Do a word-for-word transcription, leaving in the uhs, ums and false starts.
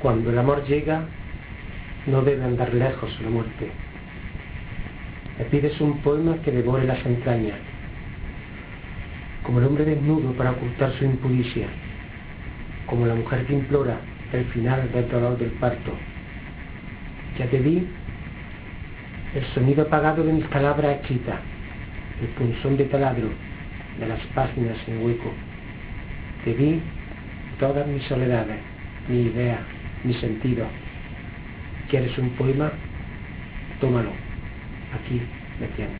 Cuando el amor llega, no debe andar lejos la muerte. Le pides un poema que devore las entrañas, como el hombre desnudo para ocultar su impudicia, como la mujer que implora el final del dolor del parto. Ya te di el sonido apagado de mis palabras escritas, el punzón de taladro de las páginas en hueco. Te di todas mis soledades, mi idea, mi sentido. ¿Quieres un poema? Tómalo. Aquí me tienes.